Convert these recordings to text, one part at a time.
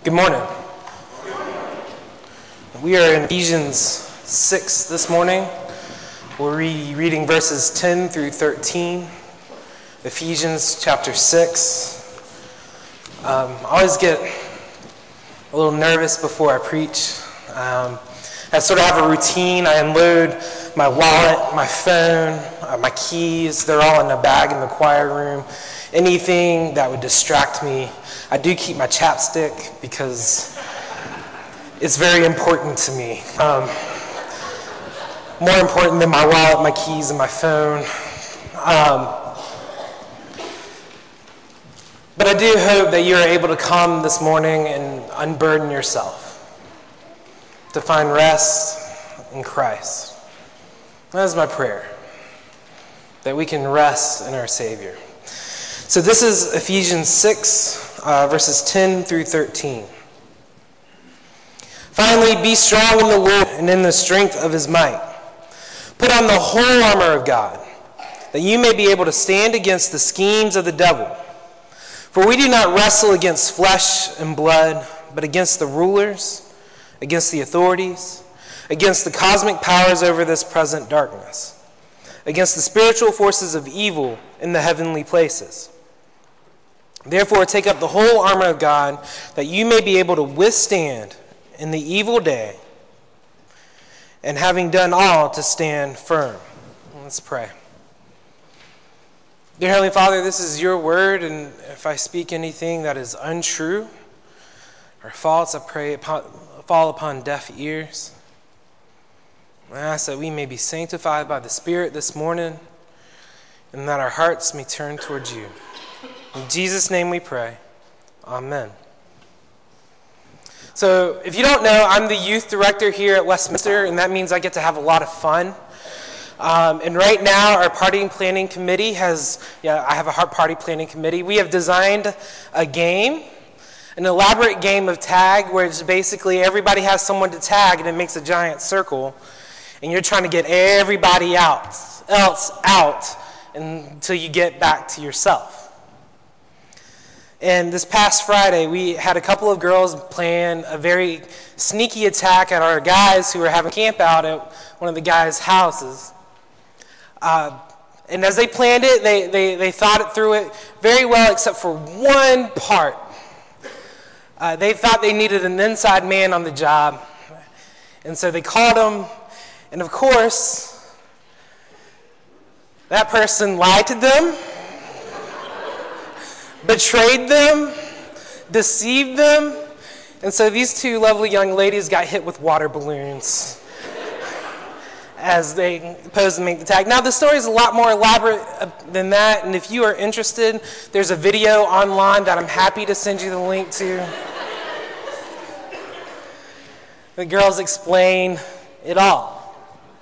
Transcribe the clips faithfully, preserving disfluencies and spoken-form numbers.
Good morning. We are in Ephesians six this morning. We'll be reading verses ten through thirteen. Ephesians chapter six. Um, I always get a little nervous before I preach. Um, I sort of have a routine. I unload my wallet, my phone, uh, my keys. They're all in a bag in the choir room. Anything that would distract me. I do keep my chapstick because it's very important to me. Um, more important than my wallet, my keys, and my phone. Um, but I do hope that you're able to come this morning and unburden yourself, to find rest in Christ. That is my prayer, that we can rest in our Savior. So this is Ephesians six, uh, verses ten through thirteen. Finally, be strong in the Lord and in the strength of his might. Put on the whole armor of God, that you may be able to stand against the schemes of the devil. For we do not wrestle against flesh and blood, but against the rulers, against the authorities, against the cosmic powers over this present darkness, against the spiritual forces of evil in the heavenly places. Therefore, take up the whole armor of God, that you may be able to withstand in the evil day, and having done all, to stand firm. Let's pray. Dear Heavenly Father, this is your word, and if I speak anything that is untrue or false, I pray it fall upon deaf ears. I ask that we may be sanctified by the Spirit this morning, and that our hearts may turn towards you. In Jesus' name we pray. Amen. So, if you don't know, I'm the youth director here at Westminster, and that means I get to have a lot of fun. Um, and right now, our party planning committee has, yeah, I have a heart party planning committee. We have designed a game, an elaborate game of tag, where it's basically everybody has someone to tag, and it makes a giant circle. And you're trying to get everybody out, else out until you get back to yourself. And this past Friday, we had a couple of girls plan a very sneaky attack at our guys who were having camp out at one of the guys' houses. Uh, and as they planned it, they, they, they thought it through it very well, except for one part. Uh, they thought they needed an inside man on the job. And so they called him. And of course, that person lied to them, betrayed them, deceived them, and so these two lovely young ladies got hit with water balloons as they posed to make the tag. Now, the story is a lot more elaborate than that, and if you are interested, there's a video online that I'm happy to send you the link to. The girls explain it all.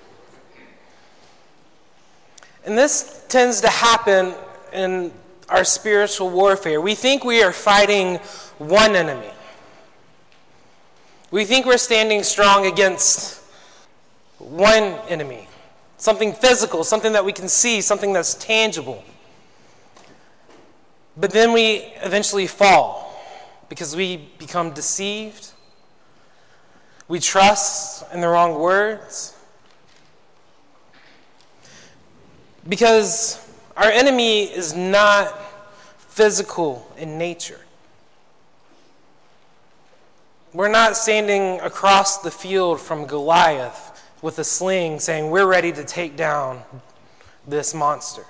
And this tends to happen in our spiritual warfare. We think we are fighting one enemy. We think we're standing strong against one enemy. Something physical, something that we can see, something that's tangible. But then we eventually fall because we become deceived. We trust in the wrong words. Because our enemy is not physical in nature. We're not standing across the field from Goliath with a sling saying, we're ready to take down this monster.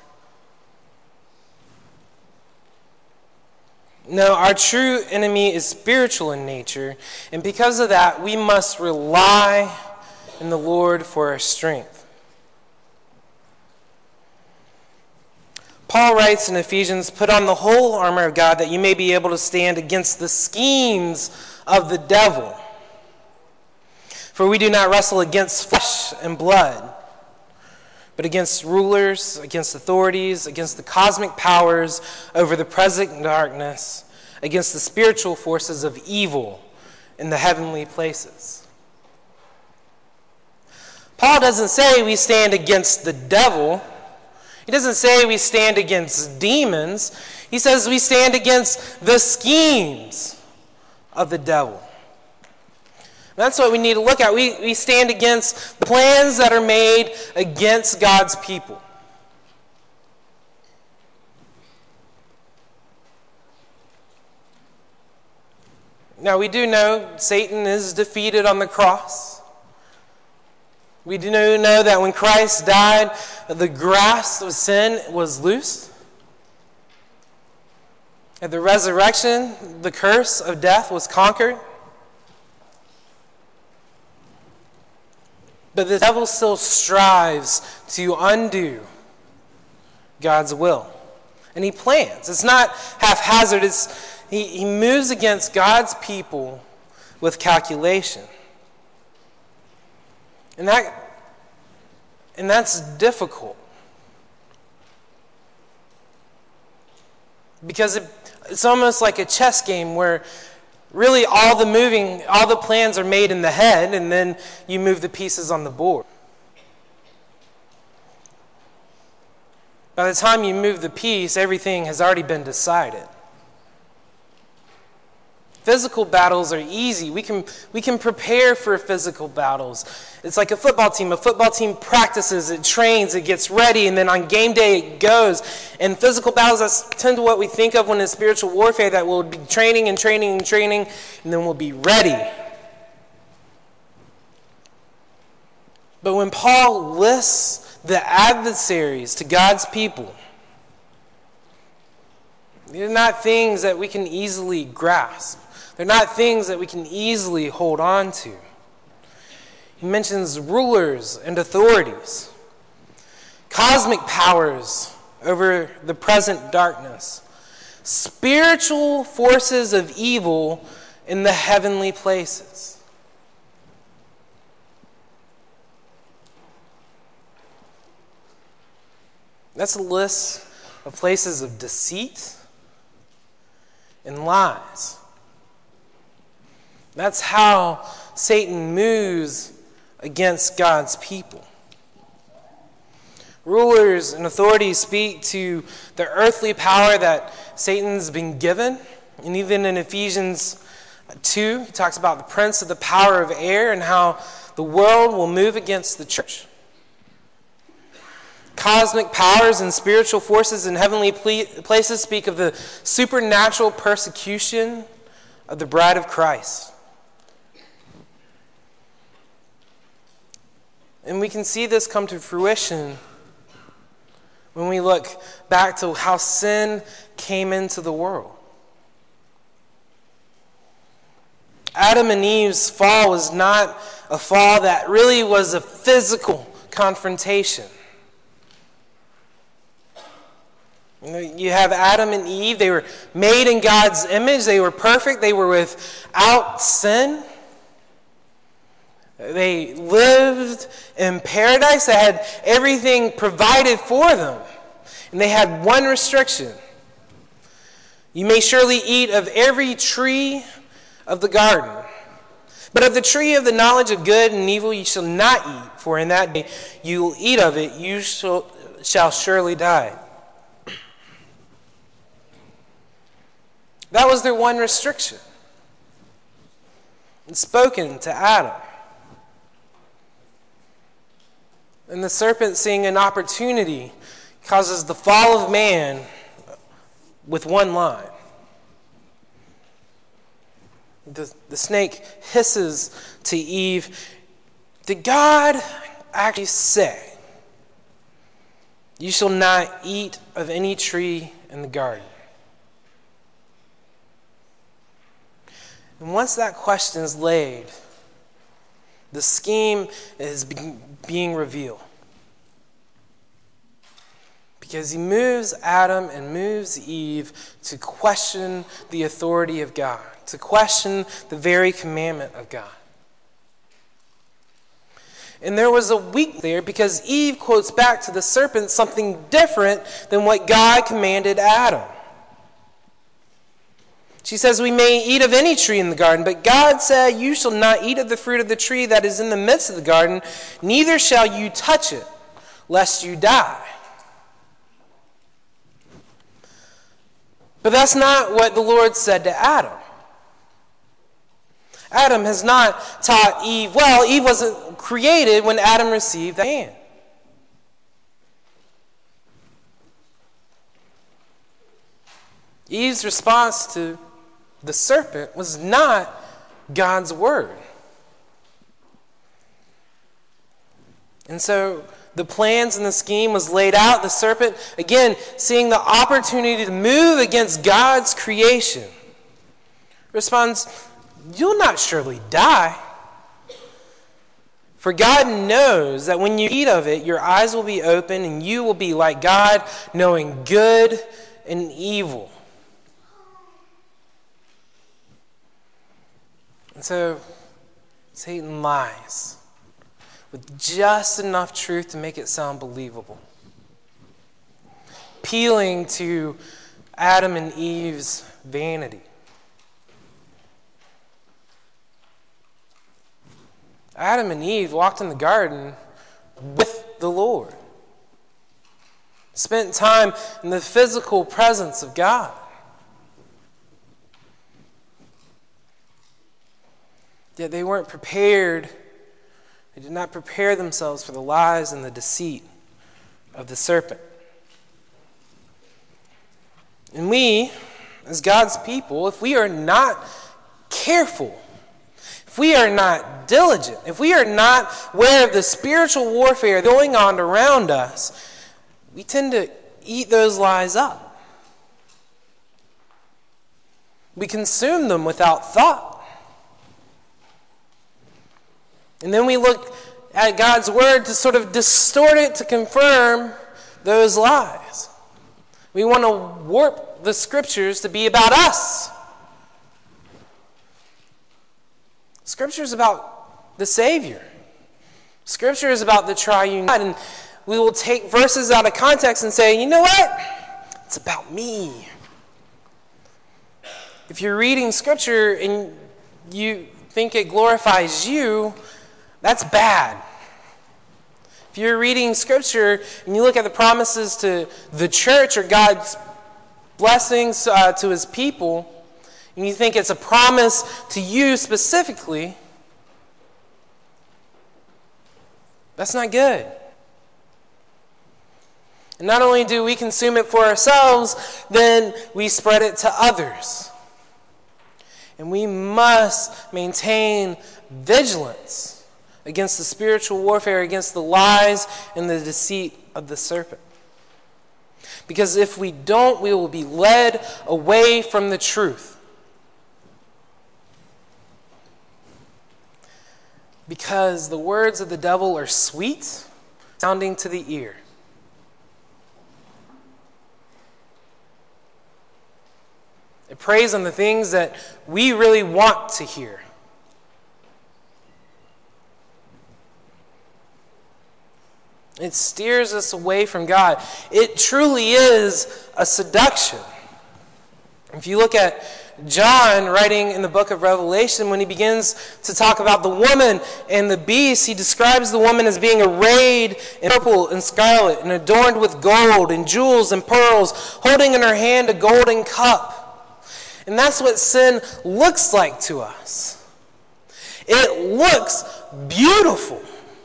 No, our true enemy is spiritual in nature, and because of that, we must rely in the Lord for our strength. Paul writes in Ephesians, put on the whole armor of God that you may be able to stand against the schemes of the devil. For we do not wrestle against flesh and blood, but against rulers, against authorities, against the cosmic powers over the present darkness, against the spiritual forces of evil in the heavenly places. Paul doesn't say we stand against the devil. He doesn't say we stand against demons. He says we stand against the schemes of the devil. That's what we need to look at. We, we stand against the plans that are made against God's people. Now, we do know Satan is defeated on the cross. We do know that when Christ died, the grasp of sin was loosed. At the resurrection, the curse of death was conquered. But the devil still strives to undo God's will. And he plans. It's not haphazard. It's, he, he moves against God's people with calculation. And that, and that's difficult. Because it, it's almost like a chess game where really all the moving, all the plans are made in the head, and then you move the pieces on the board. By the time you move the piece, everything has already been decided. Physical battles are easy. We can, we can prepare for physical battles. It's like a football team. A football team practices, it trains, it gets ready, and then on game day it goes. And physical battles, that's tend to what we think of when in spiritual warfare, that we'll be training and training and training, and then we'll be ready. But when Paul lists the adversaries to God's people, they're not things that we can easily grasp. They're not things that we can easily hold on to. He mentions rulers and authorities, cosmic powers over the present darkness, spiritual forces of evil in the heavenly places. That's a list of places of deceit and lies. That's how Satan moves against God's people. Rulers and authorities speak to the earthly power that Satan's been given. And even in Ephesians two, he talks about the prince of the power of air and how the world will move against the church. Cosmic powers and spiritual forces in heavenly places speak of the supernatural persecution of the bride of Christ. And we can see this come to fruition when we look back to how sin came into the world. Adam and Eve's fall was not a fall that really was a physical confrontation. You have Adam and Eve. They were made in God's image. They were perfect. They were without sin. They lived in paradise. They had everything provided for them. And they had one restriction. You may surely eat of every tree of the garden. But of the tree of the knowledge of good and evil you shall not eat, for in that day you will eat of it, you shall, shall surely die. That was their one restriction. And spoken to Adam. And the serpent, seeing an opportunity, causes the fall of man with one line. The, the snake hisses to Eve, did God actually say, you shall not eat of any tree in the garden? And once that question is laid, the scheme is being revealed. Because he moves Adam and moves Eve to question the authority of God, to question the very commandment of God. And there was a weakness there because Eve quotes back to the serpent something different than what God commanded Adam. She says, we may eat of any tree in the garden, but God said, you shall not eat of the fruit of the tree that is in the midst of the garden, neither shall you touch it, lest you die. But that's not what the Lord said to Adam. Adam has not taught Eve, well, Eve wasn't created when Adam received the hand. Eve's response to the serpent was not God's word. And so the plans and the scheme was laid out. The serpent, again, seeing the opportunity to move against God's creation, responds, "You'll not surely die. For God knows that when you eat of it, your eyes will be open and you will be like God, knowing good and evil." And so Satan lies with just enough truth to make it sound believable, appealing to Adam and Eve's vanity. Adam and Eve walked in the garden with the Lord, spent time in the physical presence of God. Yet they weren't prepared. They did not prepare themselves for the lies and the deceit of the serpent. And we, as God's people, if we are not careful, if we are not diligent, if we are not aware of the spiritual warfare going on around us, we tend to eat those lies up. We consume them without thought. And then we look at God's word to sort of distort it to confirm those lies. We want to warp the scriptures to be about us. Scripture is about the Savior. Scripture is about the triune God. And we will take verses out of context and say, you know what? It's about me. If you're reading Scripture and you think it glorifies you, that's bad. If you're reading Scripture and you look at the promises to the church or God's blessings uh, to His people, and you think it's a promise to you specifically, that's not good. And not only do we consume it for ourselves, then we spread it to others. And we must maintain vigilance against the spiritual warfare, against the lies and the deceit of the serpent. Because if we don't, we will be led away from the truth. Because the words of the devil are sweet, sounding to the ear. It preys on the things that we really want to hear. It steers us away from God. It truly is a seduction. If you look at John writing in the book of Revelation, when he begins to talk about the woman and the beast, he describes the woman as being arrayed in purple and scarlet and adorned with gold and jewels and pearls, holding in her hand a golden cup. And that's what sin looks like to us. It looks beautiful.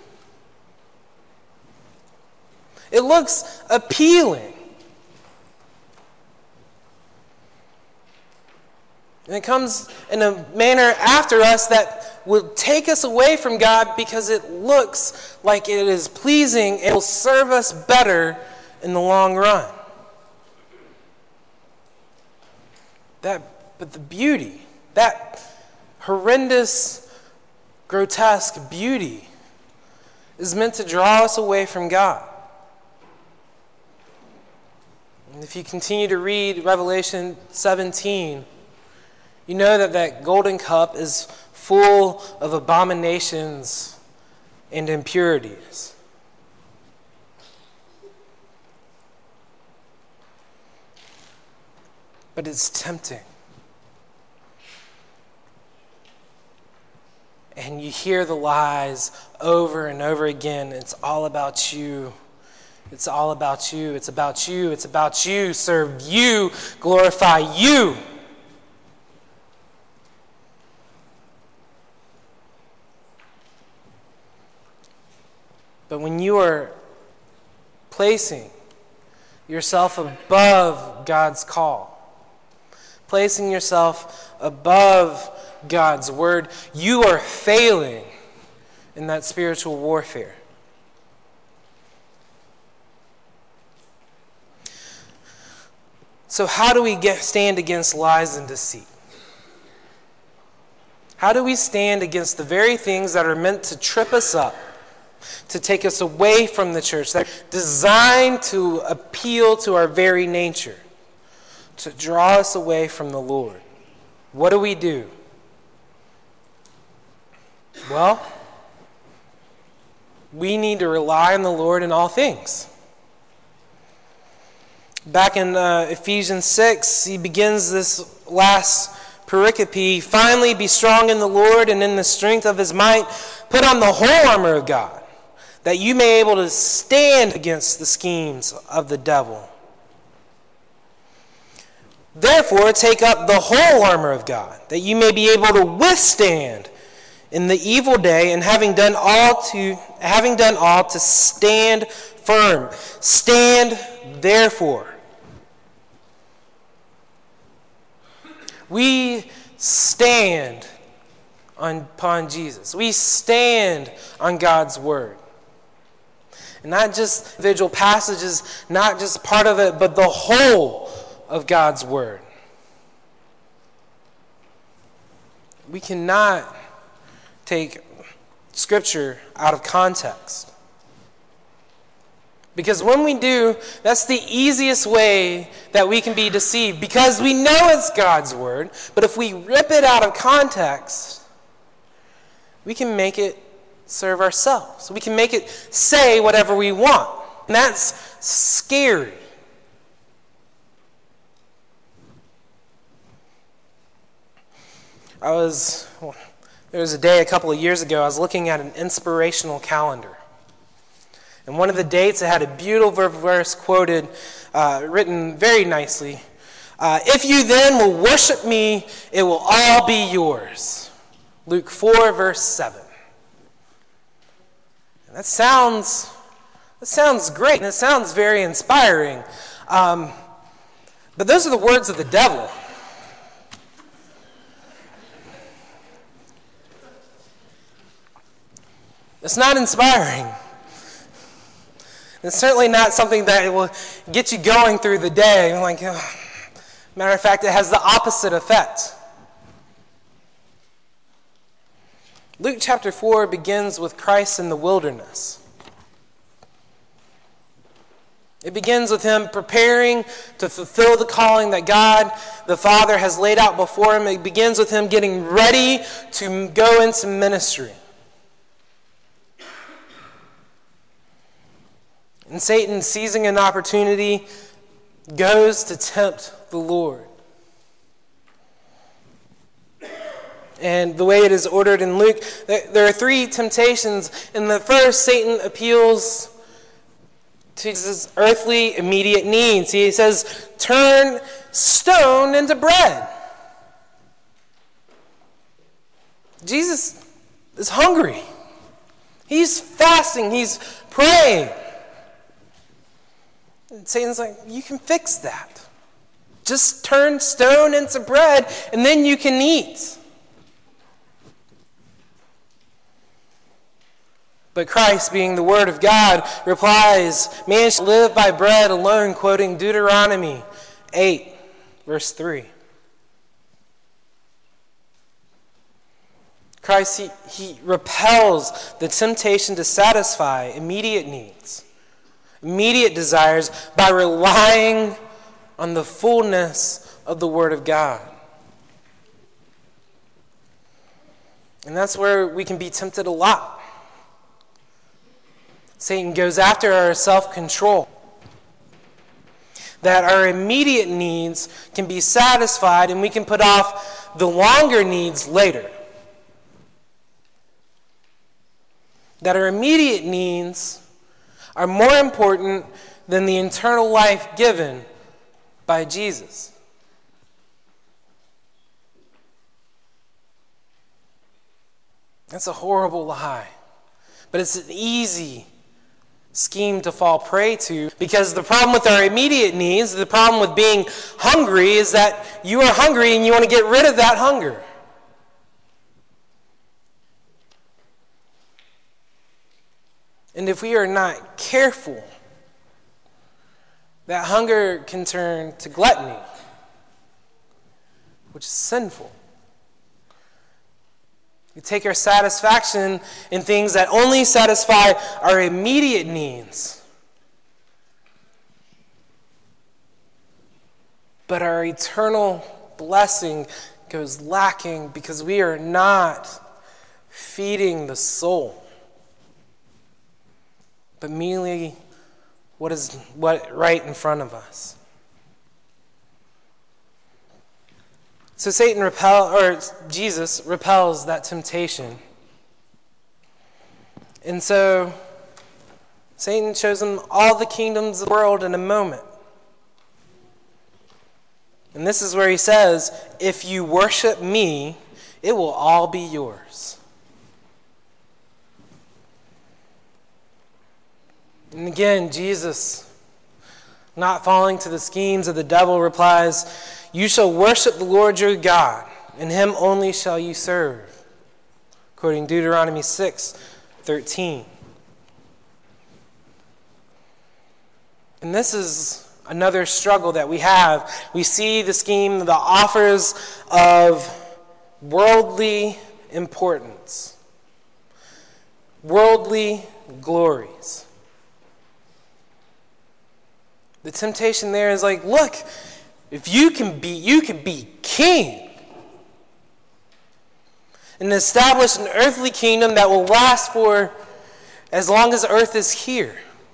It looks appealing. And it comes in a manner after us that will take us away from God because it looks like it is pleasing and will serve us better in the long run. That, but the beauty, that horrendous, grotesque beauty is meant to draw us away from God. And if you continue to read Revelation seventeen, you know that that golden cup is full of abominations and impurities. But it's tempting. And you hear the lies over and over again. It's all about you. It's all about you. It's about you. It's about you. Serve you. Glorify you. But when you are placing yourself above God's call, placing yourself above God's word, you are failing in that spiritual warfare. So how do we get, stand against lies and deceit? How do we stand against the very things that are meant to trip us up, to take us away from the church, that are designed to appeal to our very nature, to draw us away from the Lord? What do we do? Well, we need to rely on the Lord in all things. Back in uh, Ephesians six, he begins this last pericope, finally be strong in the Lord and in the strength of his might. Put on the whole armor of God, that you may be able to stand against the schemes of the devil. Therefore, take up the whole armor of God, that you may be able to withstand in the evil day, and having done all to having done all to stand firm. Stand therefore. We stand upon Jesus. We stand on God's word. And not just individual passages, not just part of it, but the whole of God's word. We cannot take Scripture out of context. Because when we do, that's the easiest way that we can be deceived. Because we know it's God's word, but if we rip it out of context, we can make it serve ourselves. We can make it say whatever we want. And that's scary. I was, well, there was a day a couple of years ago, I was looking at an inspirational calendar. And one of the dates, it had a beautiful verse quoted, uh, written very nicely. Uh, if you then will worship me, it will all be yours. Luke four, verse seven. And that sounds, that sounds great, and it sounds very inspiring. Um, but those are the words of the devil. It's not inspiring. It's certainly not something that will get you going through the day. Like, oh. Matter of fact, it has the opposite effect. Luke chapter four begins with Christ in the wilderness. It begins with him preparing to fulfill the calling that God the Father has laid out before him. It begins with him getting ready to go into ministry. And Satan, seizing an opportunity, goes to tempt the Lord. And the way it is ordered in Luke, there are three temptations. In the first, Satan appeals to his earthly immediate needs. He says, turn stone into bread. Jesus is hungry. He's fasting. He's praying. And Satan's like, you can fix that. Just turn stone into bread, and then you can eat. But Christ, being the Word of God, replies, man shall live by bread alone, quoting Deuteronomy eight, verse three. Christ, he, he repels the temptation to satisfy immediate needs, immediate desires, by relying on the fullness of the Word of God. And that's where we can be tempted a lot. Satan goes after our self-control, that our immediate needs can be satisfied and we can put off the longer needs later. That our immediate needs are more important than the eternal life given by Jesus. That's a horrible lie. But it's an easy scheme to fall prey to, because the problem with our immediate needs, the problem with being hungry, is that you are hungry and you want to get rid of that hunger. And if we are not careful, that hunger can turn to gluttony, which is sinful. We take our satisfaction in things that only satisfy our immediate needs. But our eternal blessing goes lacking because we are not feeding the soul, but merely what is what right in front of us. So Satan repel, or Jesus repels that temptation. And so Satan shows him all the kingdoms of the world in a moment. And this is where he says, if you worship me, it will all be yours. And again, Jesus, not falling to the schemes of the devil, replies, you shall worship the Lord your God, and him only shall you serve. Quoting Deuteronomy six thirteen. And this is another struggle that we have. We see the scheme, the offers of worldly importance, worldly glories. The temptation there is like, look, if you can be, you can be king and establish an earthly kingdom that will last for as long as earth is here.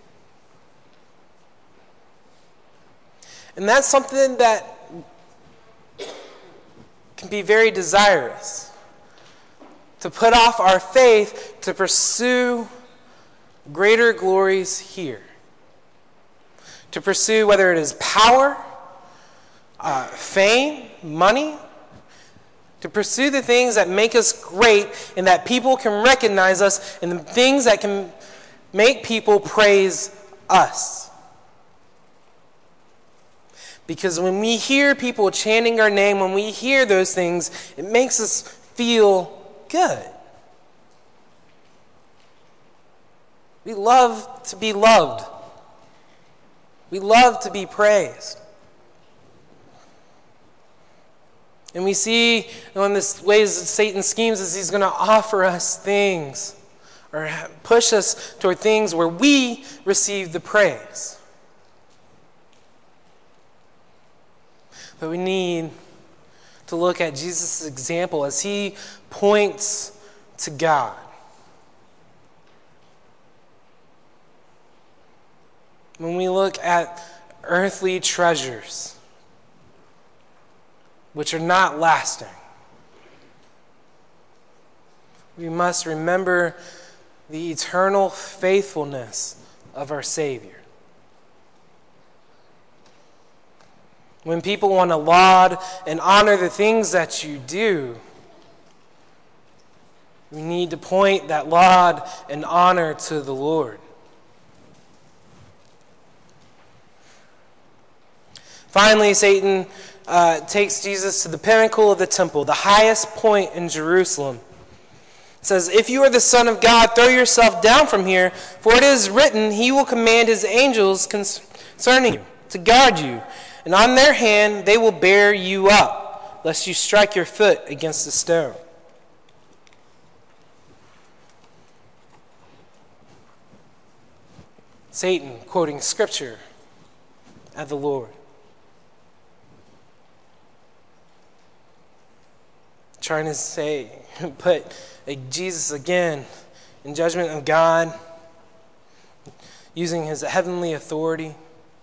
And that's something that can be very desirous. To put off our faith to pursue greater glories here. To pursue whether it is power, uh, fame, money. To pursue the things that make us great and that people can recognize us, and the things that can make people praise us. Because when we hear people chanting our name, when we hear those things, it makes us feel good. We love to be loved. We love to be praised. And we see one of the ways that Satan schemes is he's going to offer us things or push us toward things where we receive the praise. But we need to look at Jesus' example as he points to God. When we look at earthly treasures, which are not lasting, we must remember the eternal faithfulness of our Savior. When people want to laud and honor the things that you do, we need to point that laud and honor to the Lord. Finally, Satan uh, takes Jesus to the pinnacle of the temple, the highest point in Jerusalem. It says, if you are the Son of God, throw yourself down from here, for it is written, he will command his angels concerning you to guard you, and on their hand they will bear you up, lest you strike your foot against a stone. Satan quoting scripture at the Lord. Trying to say, put like Jesus again in judgment of God, using his heavenly authority.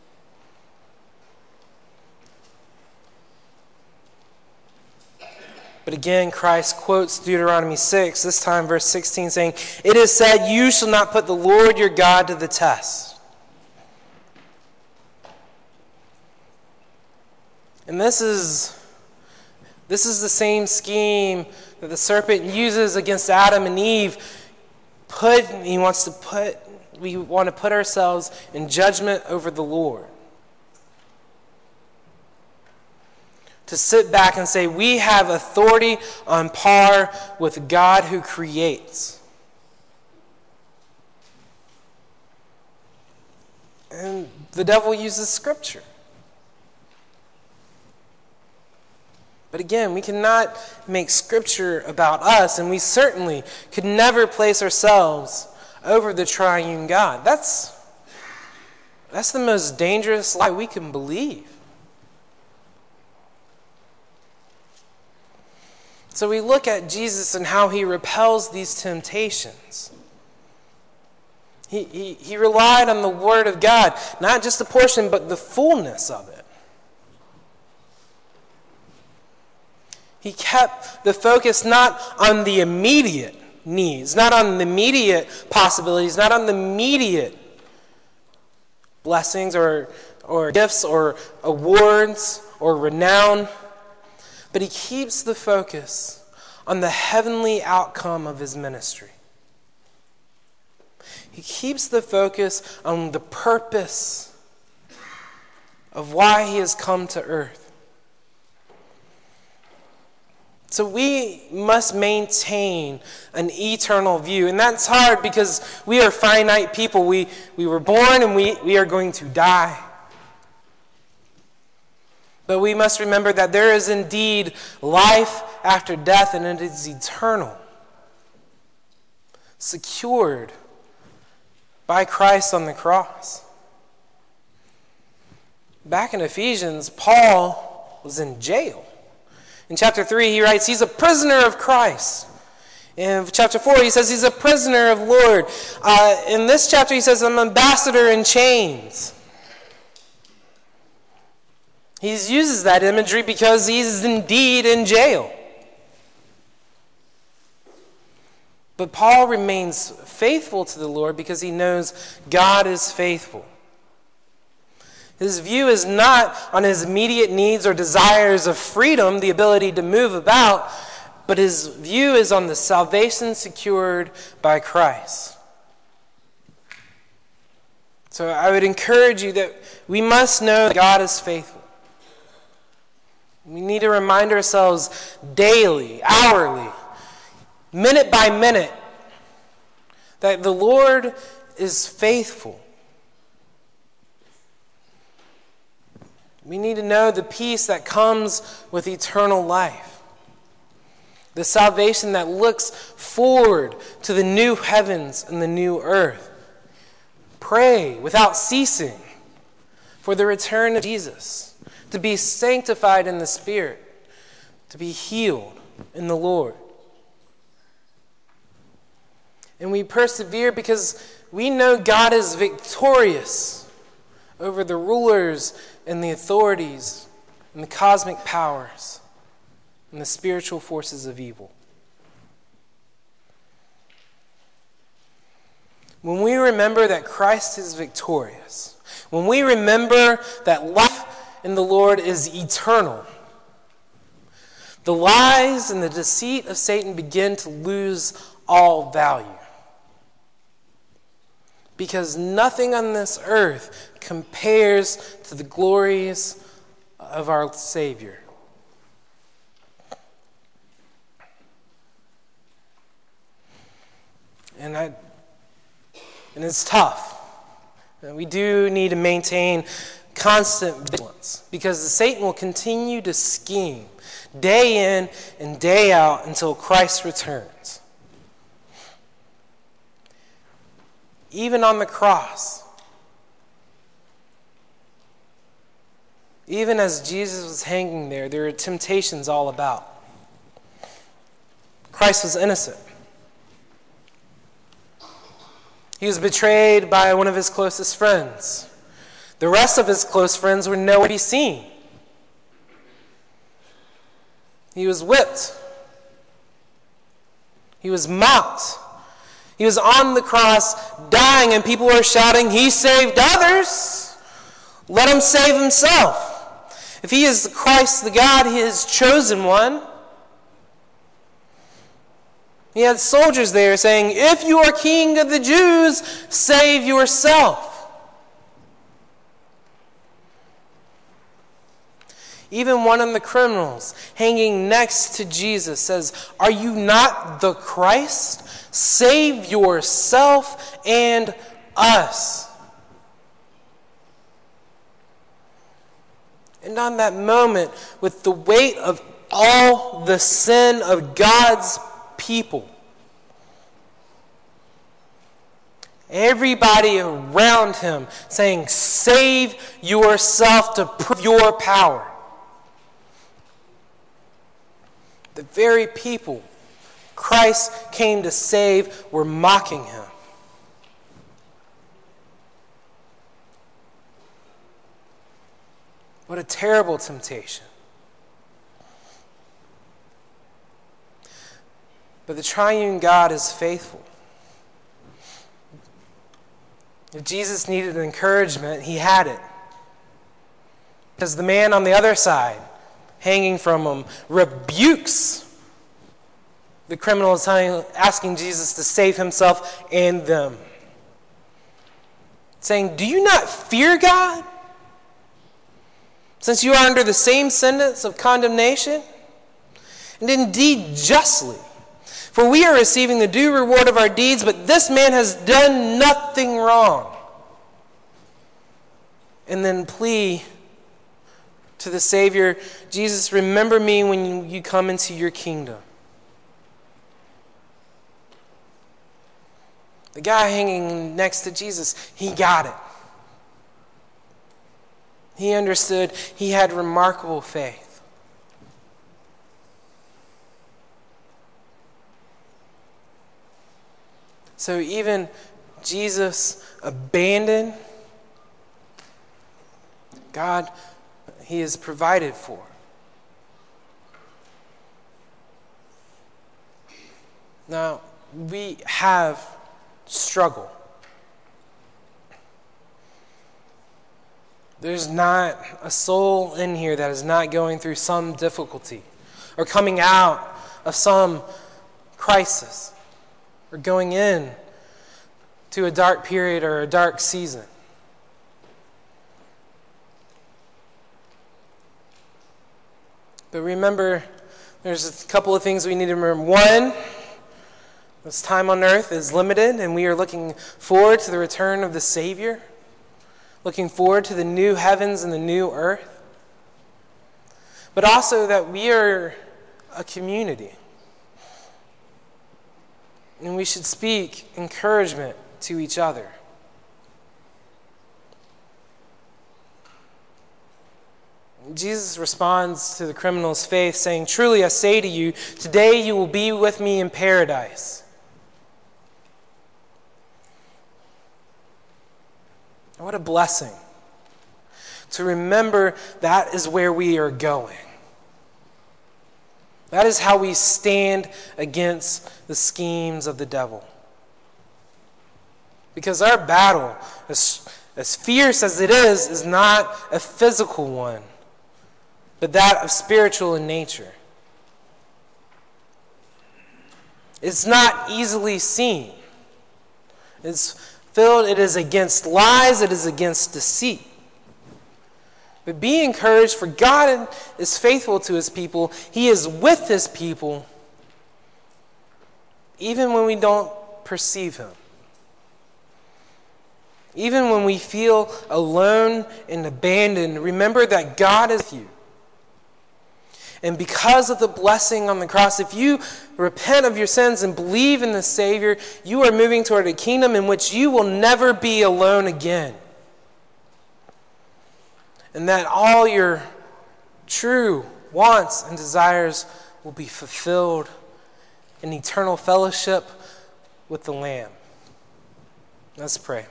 But again, Christ quotes Deuteronomy six, this time verse sixteen, saying, it is said, you shall not put the Lord your God to the test. And this is... This is the same scheme that the serpent uses against Adam and Eve. Put, he wants to put we want to put ourselves in judgment over the Lord. To sit back and say, we have authority on par with God who creates. And the devil uses Scripture. But again, we cannot make Scripture about us, and we certainly could never place ourselves over the triune God. That's, that's the most dangerous lie we can believe. So we look at Jesus and how he repels these temptations. He, he, he relied on the Word of God, not just a portion, but the fullness of it. He kept the focus not on the immediate needs, not on the immediate possibilities, not on the immediate blessings or, or gifts or awards or renown, but he keeps the focus on the heavenly outcome of his ministry. He keeps the focus on the purpose of why he has come to earth. So we must maintain an eternal view. And that's hard because we are finite people. We, we were born and we, we are going to die. But we must remember that there is indeed life after death, and it is eternal. Secured by Christ on the cross. Back in Ephesians, Paul was in jail. In chapter three, he writes, he's a prisoner of Christ. In chapter four, he says he's a prisoner of Lord. Uh, in this chapter, he says, I'm an ambassador in chains. He uses that imagery because he's indeed in jail. But Paul remains faithful to the Lord because he knows God is faithful. His view is not on his immediate needs or desires of freedom, the ability to move about, but his view is on the salvation secured by Christ. So I would encourage you that we must know that God is faithful. We need to remind ourselves daily, hourly, minute by minute, that the Lord is faithful. We need to know the peace that comes with eternal life. The salvation that looks forward to the new heavens and the new earth. Pray without ceasing for the return of Jesus, to be sanctified in the Spirit, to be healed in the Lord. And we persevere because we know God is victorious over the rulers and the authorities and the cosmic powers and the spiritual forces of evil. When we remember that Christ is victorious, when we remember that life in the Lord is eternal, the lies and the deceit of Satan begin to lose all value. Because nothing on this earth compares to the glories of our Savior. And I, and it's tough. And we do need to maintain constant vigilance, because Satan will continue to scheme day in and day out until Christ returns. Even on the cross, even as Jesus was hanging there, there were temptations all about. Christ was innocent. He was betrayed by one of his closest friends. The rest of his close friends were nowhere to be seen. He was whipped. He was mocked. He was on the cross dying, and people were shouting, "He saved others. Let him save himself. If he is Christ, the God, his chosen one." He had soldiers there saying, "If you are king of the Jews, save yourself." Even one of the criminals hanging next to Jesus says, "Are you not the Christ? Save yourself and us." And on that moment, with the weight of all the sin of God's people, everybody around him saying, "Save yourself to prove your power," the very people Christ came to save were mocking him. What a terrible temptation. But the triune God is faithful. If Jesus needed encouragement, he had it. Because the man on the other side, hanging from him, rebukes the criminal, asking Jesus to save himself and them, saying, "Do you not fear God, since you are under the same sentence of condemnation? And indeed justly, for we are receiving the due reward of our deeds, but this man has done nothing wrong." And then plea to the Savior, "Jesus, remember me when you come into your kingdom." The guy hanging next to Jesus, he got it. He understood. He had remarkable faith. So even Jesus abandoned, God, he is provided for. Now, we have struggle. There's not a soul in here that is not going through some difficulty or coming out of some crisis or going in to a dark period or a dark season. But remember, there's a couple of things we need to remember. One, this time on earth is limited, and we are looking forward to the return of the Savior, looking forward to the new heavens and the new earth. But also that we are a community, and we should speak encouragement to each other. Jesus responds to the criminal's faith, saying, "Truly I say to you, today you will be with me in paradise." What a blessing to remember that is where we are going. That is how we stand against the schemes of the devil. Because our battle, as, as fierce as it is, is not a physical one, but that of spiritual in nature. It's not easily seen. It's filled, it is against lies, it is against deceit. But be encouraged, for God is faithful to his people. He is with his people, even when we don't perceive him. Even when we feel alone and abandoned, remember that God is with you. And because of the blessing on the cross, if you repent of your sins and believe in the Savior, you are moving toward a kingdom in which you will never be alone again. And that all your true wants and desires will be fulfilled in eternal fellowship with the Lamb. Let's pray.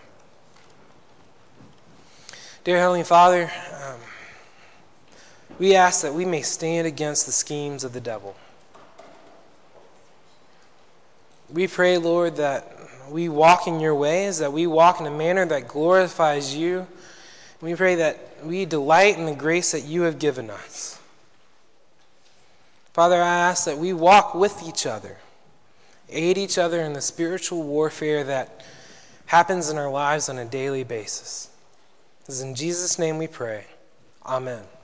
Dear Heavenly Father, um, we ask that we may stand against the schemes of the devil. We pray, Lord, that we walk in your ways, that we walk in a manner that glorifies you. We pray that we delight in the grace that you have given us. Father, I ask that we walk with each other aid each other in the spiritual warfare that happens in our lives on a daily basis. This is in Jesus' name we pray. Amen.